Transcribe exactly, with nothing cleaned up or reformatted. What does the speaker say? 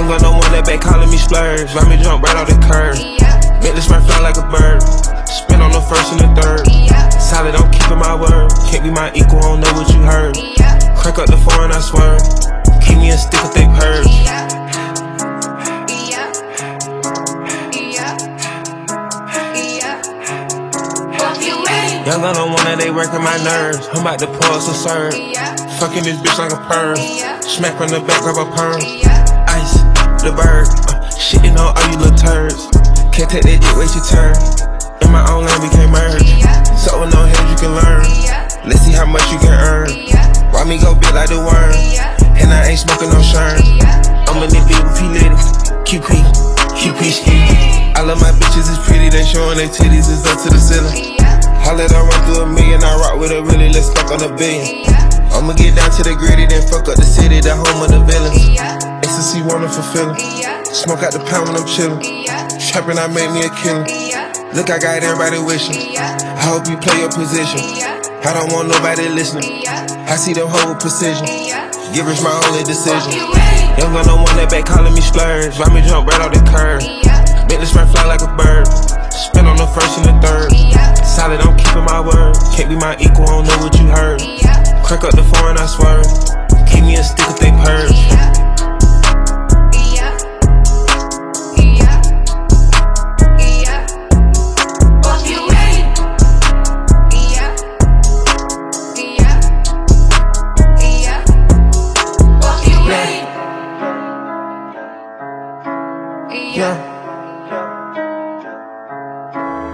Young gun, no one that back calling me splurge. Ride me jump right off the curb. Make this man fly like a bird. Spin on the first and the third. Solid, I'm keeping my word. Can't be my equal, I don't know what you heard. Crack up the foreign, I swear. Keep me a stick with they purge. Young gun, no one that they working my nerves. I'm about to pour some serve. Fucking this bitch like a perm. Smack on the back of a perm. Ice, the bird. Uh, shitting on all you little turds. Can't take that dick, waste your turn. In my own lane, we can't merge. So with no hands, you can learn. Let's see how much you can earn. Why me go big like the worm? And I ain't smoking no shern. I'm a nigga with P Litty. Q P, Q P ski. I love my bitches, it's pretty. They showing their titties, it's up to the ceiling. I let her run through a million. I rock with her really, let's fuck on a billion. I'ma get down to the gritty, then fuck up the city, the home of the villains. Ecstasy, wonderful feeling. Smoke out the pound when I'm chillin'. Trappin', I made me a killer. Look, I got everybody wishing. I hope you play your position. I don't want nobody listening. I see them hold with precision. Give us my only decision. Young gun, no one that back calling me splurge. Ride me jump right off the curb. Make this man fly like a bird. Spin on the first and the third. Solid, I'm keeping my word. Can't be my equal, I don't know what you heard. Crack up the foreign, I swear. Keep me a stick if they purge. Yeah.